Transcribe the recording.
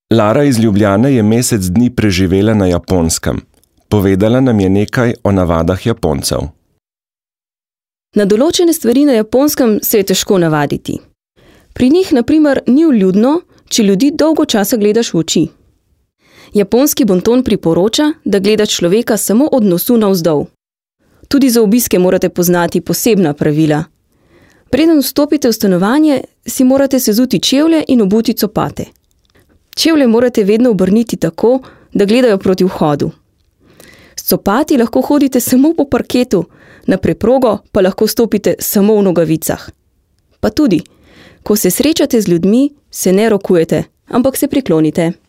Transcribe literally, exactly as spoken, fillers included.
Lara iz Ljubljane je mesec dni preživela na Japonskem. Povedala nam je nekaj o navadah Japoncev. Na določene stvari na Japonskem se je težko navaditi. Pri njih, na primer, ni vljudno, če ljudi dolgo časa gledaš v oči. Japonski bonton priporoča, da gleda človeka samo od nosu navzdol. Tudi za obiske morate poznati posebna pravila. Preden vstopite v stanovanje, si morate sezuti čevlje in obuti copate. Čevlje morate vedno obrniti tako, da gledajo proti vhodu. S copati lahko hodite samo po parketu, na preprogo pa lahko stopite samo v nogavicah. Pa tudi, ko se srečate z ljudmi, se ne rokujete, ampak se priklonite.